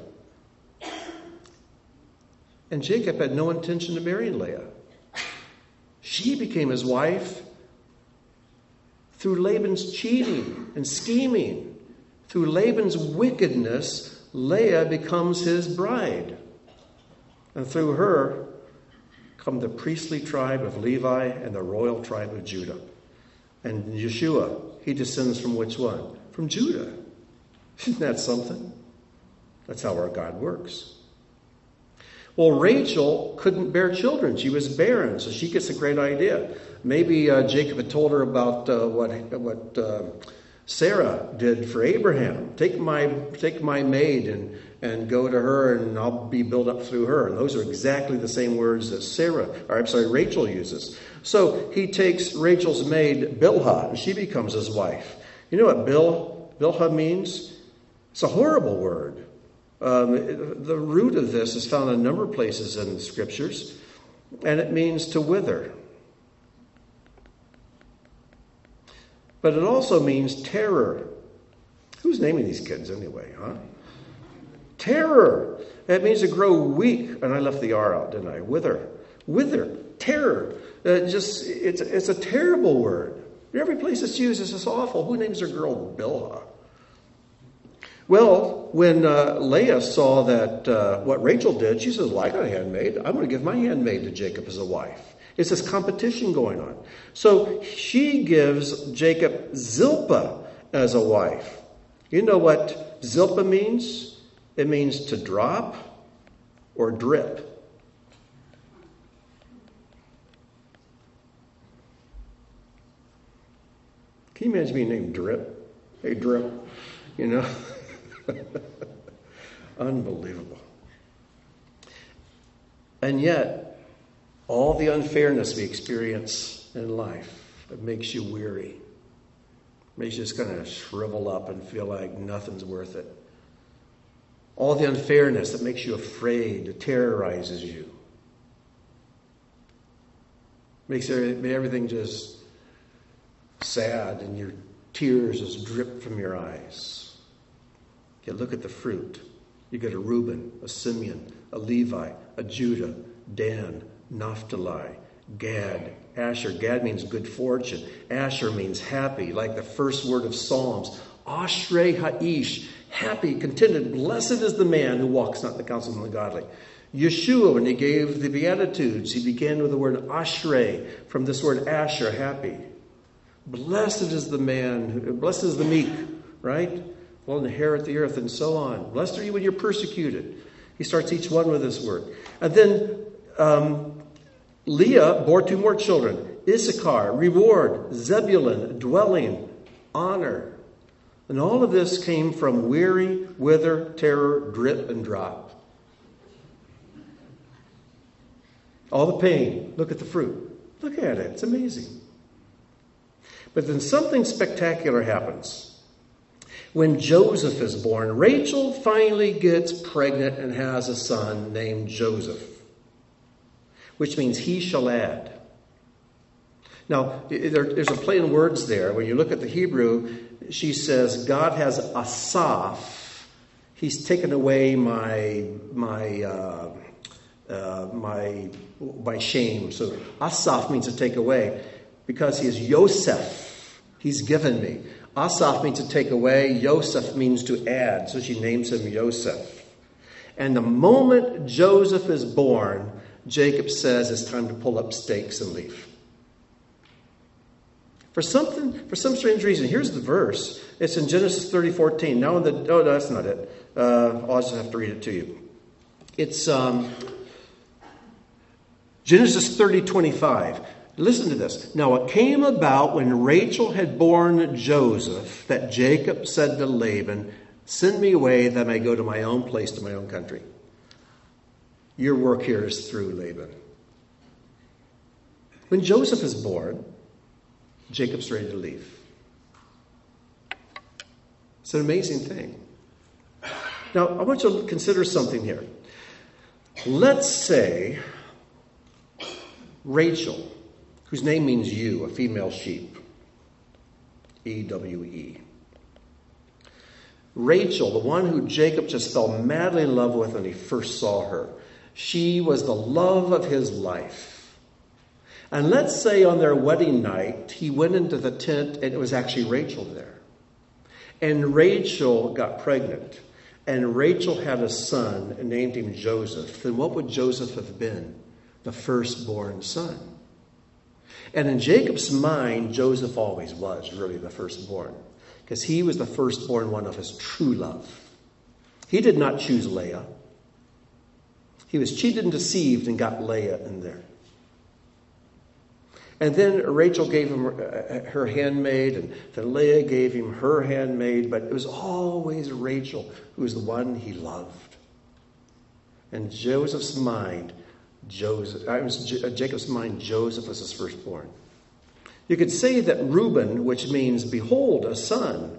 And Jacob had no intention of marrying Leah. She became his wife through Laban's cheating and scheming. Through Laban's wickedness, Leah becomes his bride. And through her come the priestly tribe of Levi and the royal tribe of Judah. And Yeshua, he descends from which one? From Judah. Isn't that something? That's how our God works. Well, Rachel couldn't bear children. She was barren, so she gets a great idea. Maybe uh, Jacob had told her about uh, what what uh, Sarah did for Abraham. Take my take my maid and, and go to her, and I'll be built up through her. And those are exactly the same words that Sarah, or I'm sorry, Rachel uses. So he takes Rachel's maid, Bilhah, and she becomes his wife. You know what Bil, Bilhah means? It's a horrible word. Um, the root of this is found in a number of places in the scriptures, and it means to wither. But it also means terror. Who's naming these kids anyway, huh? Terror. It means to grow weak. And I left the R out, didn't I? Wither. Wither. Terror. Uh, just it's it's a terrible word. Every place it's used is just awful. Who names their girl Bilhah? Well, when uh, Leah saw that uh, what Rachel did, she says, well, I got a handmaid. I'm going to give my handmaid to Jacob as a wife. It's this competition going on. So she gives Jacob Zilpah as a wife. You know what Zilpah means? It means to drop or drip. Can you imagine being named Drip? Hey, Drip. You know? Unbelievable. And yet, all the unfairness we experience in life, it makes you weary. It makes you just kind of shrivel up and feel like nothing's worth it. All the unfairness that makes you afraid, it terrorizes you. Makes everything just sad and your tears just drip from your eyes. You look at the fruit. You get a Reuben, a Simeon, a Levi, a Judah, Dan, Naphtali, Gad, Asher. Gad means good fortune. Asher means happy, like the first word of Psalms. Ashrei ha'ish, happy, contented. Blessed is the man who walks not in the counsel of the ungodly. Yeshua, when he gave the Beatitudes, he began with the word Ashrei, from this word Asher, happy. Blessed is the man, who, blessed is the meek, right? Will inherit the earth, and so on. Blessed are you when you're persecuted. He starts each one with this word. And then um, Leah bore two more children. Issachar, reward. Zebulun, dwelling, honor. And all of this came from weary, wither, terror, drip, and drop. All the pain. Look at the fruit. Look at it. It's amazing. But then something spectacular happens. When Joseph is born, Rachel finally gets pregnant and has a son named Joseph, which means he shall add. Now, there's a play in words there. When you look at the Hebrew, she says, God has asaph. He's taken away my my uh, uh, my my shame. So asaph means to take away, because he is Yosef. He's given me. Asaph means to take away. Yosef means to add. So she names him Yosef. And the moment Joseph is born, Jacob says it's time to pull up stakes and leave. For something, for some strange reason, here's the verse. It's in Genesis thirty fourteen. Now in the oh, no, that's not it. Uh, I'll just have to read it to you. It's um, Genesis thirty twenty-five. Listen to this. Now it came about when Rachel had borne Joseph that Jacob said to Laban, send me away that I may go to my own place, to my own country. Your work here is through, Laban. When Joseph is born, Jacob's ready to leave. It's an amazing thing. Now, I want you to consider something here. Let's say Rachel, whose name means ewe, a female sheep, E W E. Rachel, the one who Jacob just fell madly in love with when he first saw her, she was the love of his life. And let's say on their wedding night, he went into the tent and it was actually Rachel there. And Rachel got pregnant. And Rachel had a son and named him Joseph. Then what would Joseph have been? The firstborn son. And in Jacob's mind, Joseph always was really the firstborn, because he was the firstborn one of his true love. He did not choose Leah. He was cheated and deceived and got Leah in there. And then Rachel gave him her handmaid, and then Leah gave him her handmaid, but it was always Rachel who was the one he loved. In Joseph's mind, Joseph, I was Jacob's mind, Joseph was his firstborn. You could say that Reuben, which means behold, a son,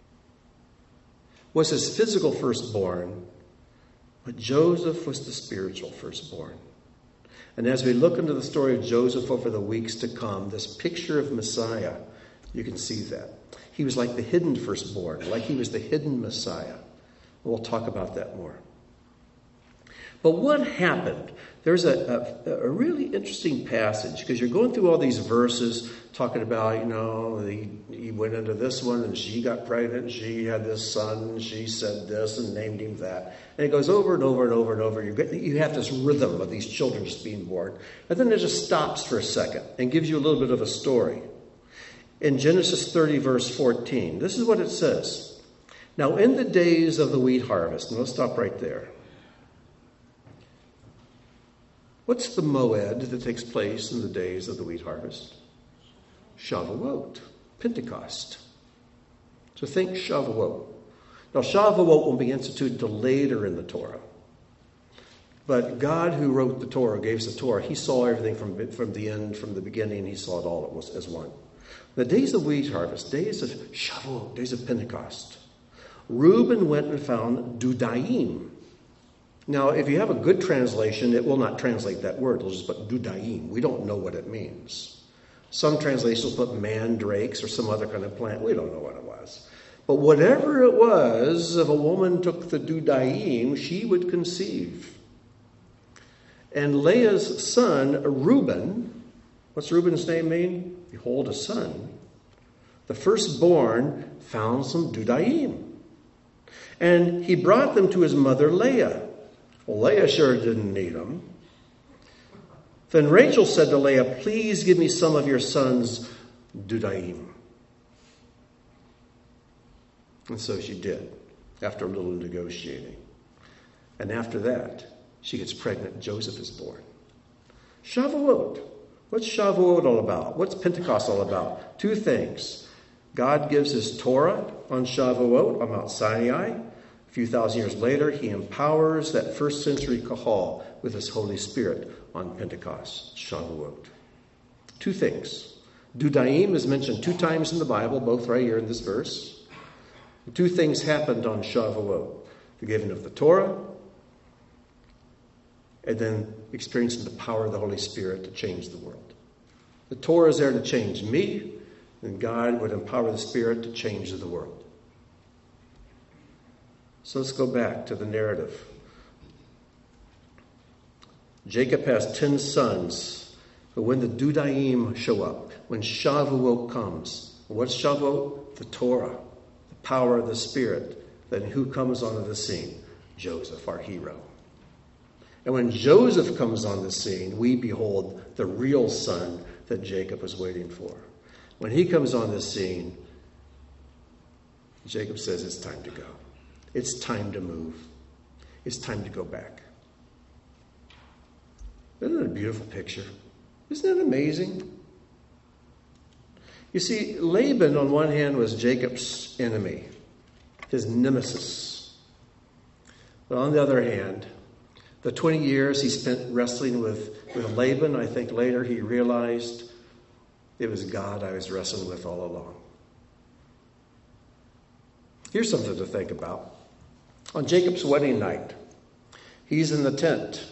was his physical firstborn, but Joseph was the spiritual firstborn. And as we look into the story of Joseph over the weeks to come, this picture of Messiah, you can see that. He was like the hidden firstborn, like he was the hidden Messiah. We'll talk about that more. But what happened? There's a, a, a really interesting passage, because you're going through all these verses talking about, you know, he, he went into this one and she got pregnant, and she had this son, and she said this and named him that. And it goes over and over and over and over. You, get, you have this rhythm of these children just being born. And then it just stops for a second and gives you a little bit of a story. In Genesis thirty, verse fourteen, this is what it says. Now in the days of the wheat harvest, and let's stop right there. What's the moed that takes place in the days of the wheat harvest? Shavuot, Pentecost. So think Shavuot. Now Shavuot will be instituted till later in the Torah. But God, who wrote the Torah, gave us the Torah, he saw everything from, from the end, from the beginning. He saw it all as one. The days of wheat harvest, days of Shavuot, days of Pentecost. Reuben went and found Dudaim. Now, if you have a good translation, it will not translate that word. It'll just put Dudaim. We don't know what it means. Some translations put mandrakes or some other kind of plant. We don't know what it was. But whatever it was, if a woman took the Dudaim, she would conceive. And Leah's son, Reuben, what's Reuben's name mean? Behold, a son. The firstborn found some Dudaim. And he brought them to his mother Leah. Well, Leah sure didn't need them. Then Rachel said to Leah, please give me some of your son's Dudaim. And so she did, after a little negotiating. And after that, she gets pregnant. Joseph is born. Shavuot. What's Shavuot all about? What's Pentecost all about? Two things. God gives his Torah on Shavuot, on Mount Sinai. A few thousand years later, he empowers that first century Kahal with his Holy Spirit on Pentecost, Shavuot. Two things. Dudaim is mentioned two times in the Bible, both right here in this verse. The two things happened on Shavuot. The giving of the Torah, and then experiencing the power of the Holy Spirit to change the world. The Torah is there to change me, and God would empower the Spirit to change the world. So let's go back to the narrative. Jacob has ten sons, but when the Dudaim show up, when Shavuot comes, what's Shavuot? The Torah, the power of the Spirit. Then who comes onto the scene? Joseph, our hero. And when Joseph comes on the scene, we behold the real son that Jacob was waiting for. When he comes on the scene, Jacob says it's time to go. It's time to move. It's time to go back. Isn't it a beautiful picture? Isn't it amazing? You see, Laban, on one hand, was Jacob's enemy, his nemesis. But on the other hand, the twenty years he spent wrestling with, with Laban, I think later he realized it was God I was wrestling with all along. Here's something to think about. On Jacob's wedding night, he's in the tent,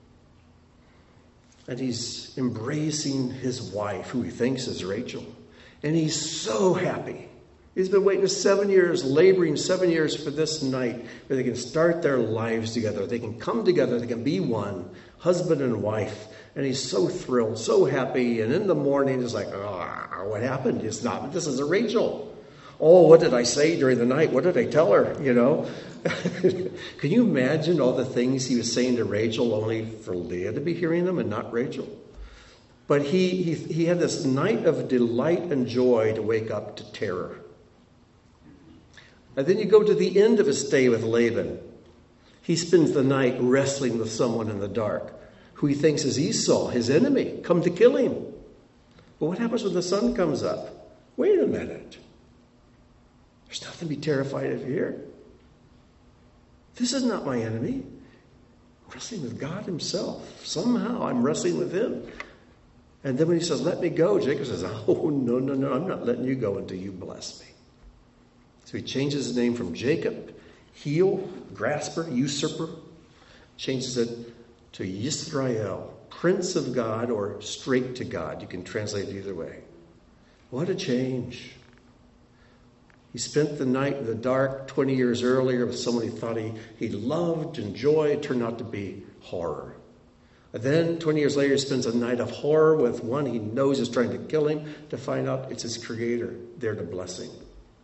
and he's embracing his wife, who he thinks is Rachel. And he's so happy. He's been waiting seven years, laboring seven years for this night where they can start their lives together. They can come together. They can be one, husband and wife. And he's so thrilled, so happy. And in the morning, he's like, oh, what happened? It's not, this is a Rachel. Oh, what did I say during the night? What did I tell her? You know? Can you imagine all the things he was saying to Rachel only for Leah to be hearing them and not Rachel? But he, he, he had this night of delight and joy to wake up to terror. And then you go to the end of his stay with Laban. He spends the night wrestling with someone in the dark who he thinks is Esau, his enemy, come to kill him. But what happens when the sun comes up? Wait a minute. There's nothing to be terrified of here. This is not my enemy. I'm wrestling with God himself. Somehow I'm wrestling with him. And then when he says, let me go, Jacob says, oh, no, no, no, I'm not letting you go until you bless me. So he changes his name from Jacob, heel, grasper, usurper, changes it to Yisrael, Prince of God, or straight to God. You can translate it either way. What a change. He spent the night in the dark twenty years earlier with someone he thought he, he loved and joy. It turned out to be horror. And then twenty years later, he spends a night of horror with one he knows is trying to kill him, to find out it's his creator there to bless him.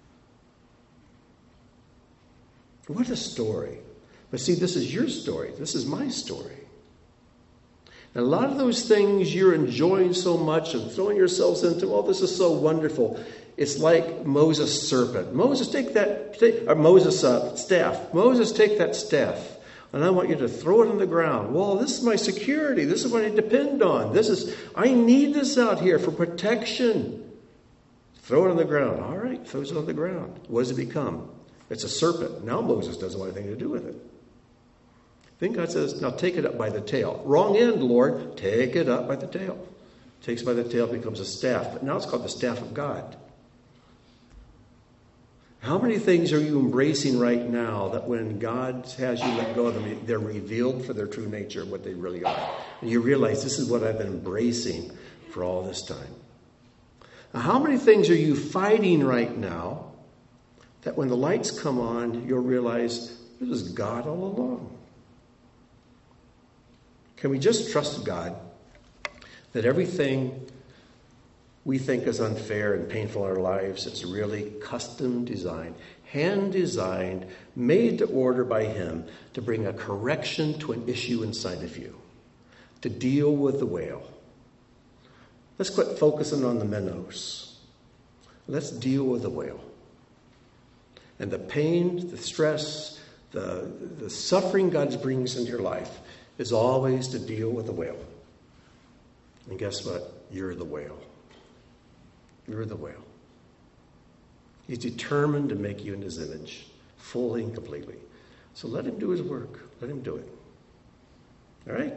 What a story. But see, this is your story. This is my story. And a lot of those things you're enjoying so much and throwing yourselves into, oh, this is so wonderful. It's like Moses' serpent. Moses, take that, take, or Moses' uh, staff. Moses, take that staff. And I want you to throw it on the ground. Well, this is my security. This is what I depend on. This is, I need this out here for protection. Throw it on the ground. All right, throws it on the ground. What does it become? It's a serpent. Now Moses doesn't want anything to do with it. Then God says, now take it up by the tail. Wrong end, Lord. Take it up by the tail. Takes by the tail, becomes a staff. But now it's called the staff of God. How many things are you embracing right now that when God has you let go of them, they're revealed for their true nature, what they really are? And you realize this is what I've been embracing for all this time. Now, how many things are you fighting right now that when the lights come on, you'll realize this was God all along? Can we just trust God that everything we think is unfair and painful in our lives is really custom designed, hand designed, made to order by him to bring a correction to an issue inside of you, to deal with the whale? Let's quit focusing on the minnows. Let's deal with the whale. And the pain, the stress, the, the suffering God brings into your life is always to deal with the whale. And guess what? You're the whale. You're the whale. He's determined to make you in his image, fully and completely. So let him do his work. Let him do it. All right?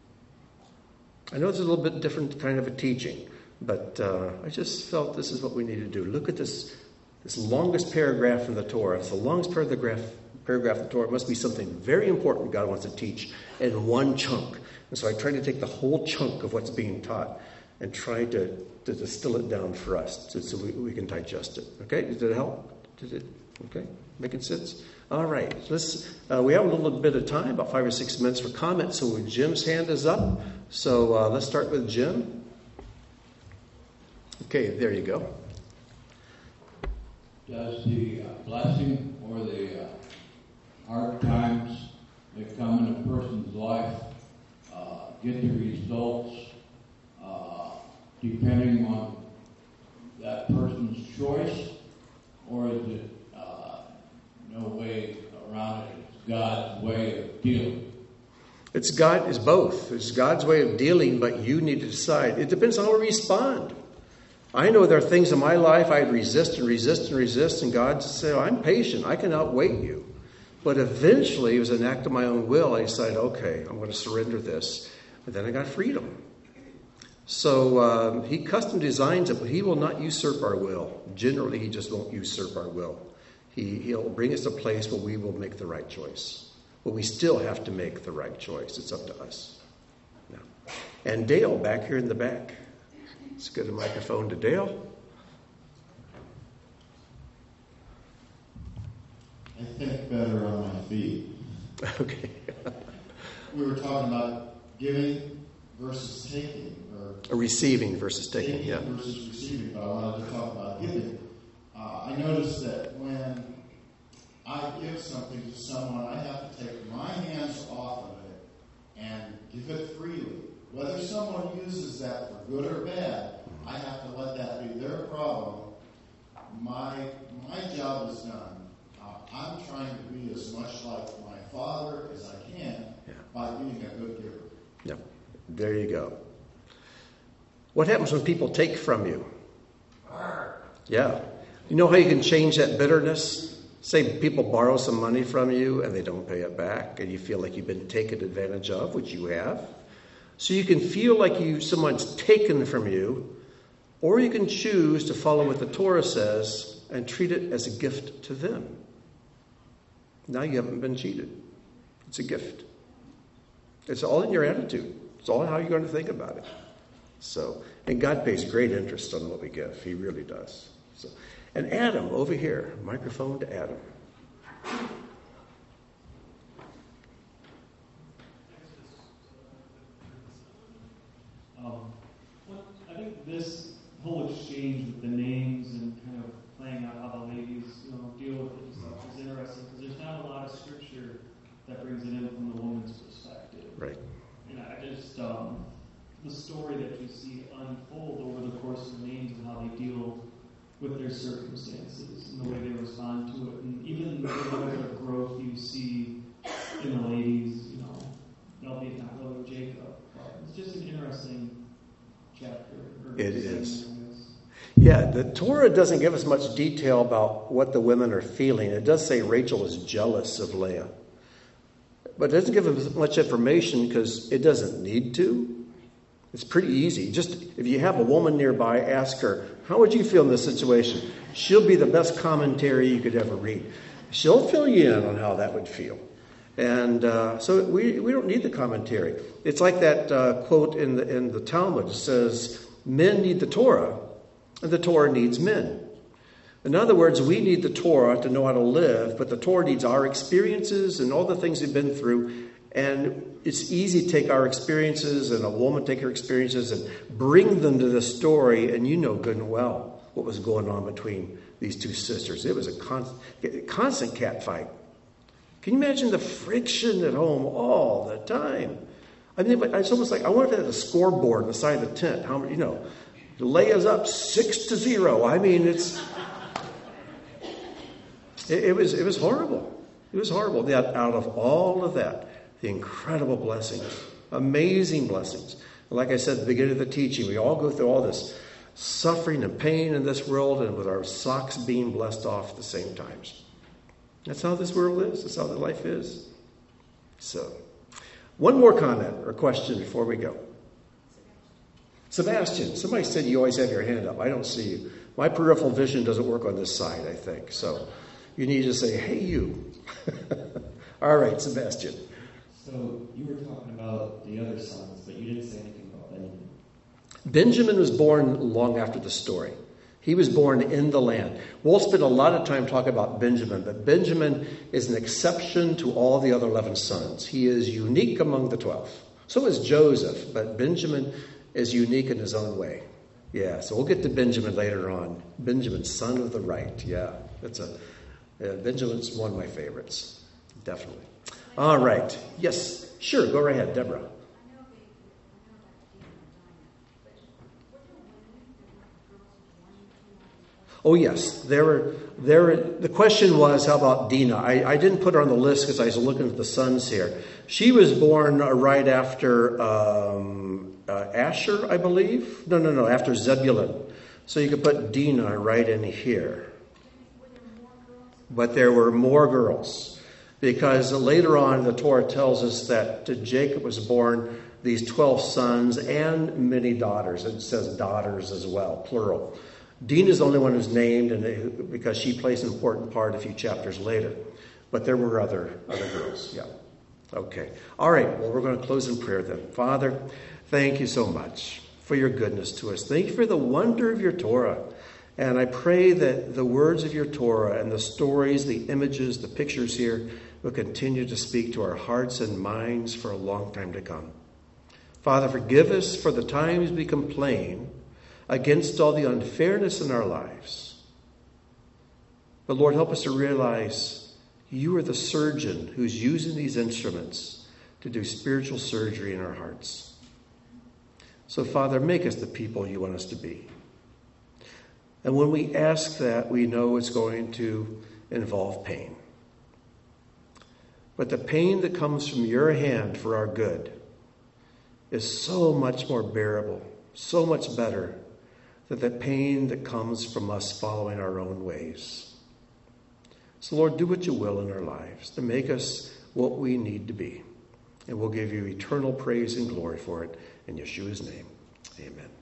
I know it's a little bit different kind of a teaching, but uh, I just felt this is what we need to do. Look at this, this longest paragraph in the Torah. It's the longest paragraph, paragraph in the Torah. It must be something very important God wants to teach in one chunk. And so I tried to take the whole chunk of what's being taught and try to, to distill it down for us so, so we, we can digest it. Okay? Did it help? Did it? Okay? Making sense? All right. Let's. Uh, we have a little bit of time, about five or six minutes for comments. So Jim's hand is up. So uh, let's start with Jim. Okay, there you go. Does the uh, blessing or the uh, hard times that come in a person's life uh, get the results uh, depending on that person's choice, or is it uh, no way around it? It's God's way of dealing? It's God, it's both. It's God's way of dealing, but you need to decide. It depends on how we respond. I know there are things in my life I'd resist and resist and resist, and God said, I'm patient. I can outwait you. But eventually, it was an act of my own will. I decided, okay, I'm going to surrender this. And then I got freedom. So uh, he custom designs it, but he will not usurp our will. Generally, he just won't usurp our will. He, he'll bring us to a place where we will make the right choice. But we still have to make the right choice. It's up to us. Now, and Dale, back here in the back. Let's get a microphone to Dale. I think better on my feet. Okay. We were talking about giving versus taking, or Receiving versus taking, taking yeah. versus receiving, but I wanted to talk about giving. Uh, I noticed that when I give something to someone, I have to take my hands off of it and give it freely. Whether someone uses that for good or bad, I have to let that be their problem. My my job is done. Uh, I'm trying to be as much like my Father as I can Yeah. by being a good giver. Yeah. There you go. What happens when people take from you? Yeah. You know how you can change that bitterness? Say people borrow some money from you and they don't pay it back, and you feel like you've been taken advantage of, which you have. So you can feel like you someone's taken from you, or you can choose to follow what the Torah says and treat it as a gift to them. Now you haven't been cheated. It's a gift. It's all in your attitude. It's all how you're going to think about it. So, and God pays great interest on what we give. He really does. So, and Adam, over here, microphone to Adam. Um, well, I think this whole exchange with the names and kind of playing out how the ladies, you know, deal with it is, is interesting because there's not a lot of scripture that brings it in from the woman's perspective. Right. And I just, um, the story that you see unfold over the course of the names and how they deal with their circumstances and the way they respond to it, and even the bit of growth you see in the ladies, you know, albeit not really with Jacob. But it's just an interesting chapter. Or It segment, is. I guess. Yeah, the Torah doesn't give us much detail about what the women are feeling. It does say Rachel is jealous of Leah. But it doesn't give us much information because it doesn't need to. It's pretty easy. Just if you have a woman nearby, ask her, how would you feel in this situation? She'll be the best commentary you could ever read. She'll fill you in on how that would feel. And uh, so we we don't need the commentary. It's like that uh, quote in the in the Talmud. It says, men need the Torah, and the Torah needs men. In other words, we need the Torah to know how to live, but the Torah needs our experiences and all the things we've been through. And it's easy to take our experiences and a woman take her experiences and bring them to the story, and you know good and well what was going on between these two sisters. It was a constant, constant cat fight. Can you imagine the friction at home all the time? I mean, it's almost like, I wonder if they had a scoreboard on the side of the tent. How many, you know, Leia's up six to zero. I mean, it's, it, it was, it was horrible. It was horrible. Yet out of all of that, the incredible blessings, amazing blessings. Like I said at the beginning of the teaching, we all go through all this suffering and pain in this world, and with our socks being blessed off at the same times. That's how this world is. That's how the life is. So, one more comment or question before we go. Sebastian, somebody said you always have your hand up. I don't see you. My peripheral vision doesn't work on this side, I think. So, you need to say, hey, you. All right, Sebastian. So you were talking about the other sons, but you didn't say anything about Benjamin. Benjamin was born long after the story. He was born in the land. We'll spend a lot of time talking about Benjamin, but Benjamin is an exception to all the other eleven sons. He is unique among the twelve. So is Joseph, but Benjamin is unique in his own way. Yeah, so we'll get to Benjamin later on. Benjamin, son of the right. Yeah, that's a uh, Benjamin's one of my favorites, definitely. All right. Yes. Sure. Go right ahead, Deborah. Oh, yes. There were, there were, the question was, how about Dinah? I, I didn't put her on the list because I was looking at the sons here. She was born uh, right after um, uh, Asher, I believe. No, no, no, after Zebulun. So you could put Dinah right in here. But there were more girls. Because later on, the Torah tells us that to Jacob was born these twelve sons and many daughters. It says daughters as well, plural. Dinah is the only one who's named, and because she plays an important part a few chapters later. But there were other other girls. Yeah. Okay. All right. Well, we're going to close in prayer then. Father, thank you so much for your goodness to us. Thank you for the wonder of your Torah. And I pray that the words of your Torah and the stories, the images, the pictures here will continue to speak to our hearts and minds for a long time to come. Father, forgive us for the times we complain against all the unfairness in our lives. But Lord, help us to realize you are the surgeon who's using these instruments to do spiritual surgery in our hearts. So Father, make us the people you want us to be. And when we ask that, we know it's going to involve pain. But the pain that comes from your hand for our good is so much more bearable, so much better than the pain that comes from us following our own ways. So Lord, do what you will in our lives to make us what we need to be. And we'll give you eternal praise and glory for it in Yeshua's name. Amen.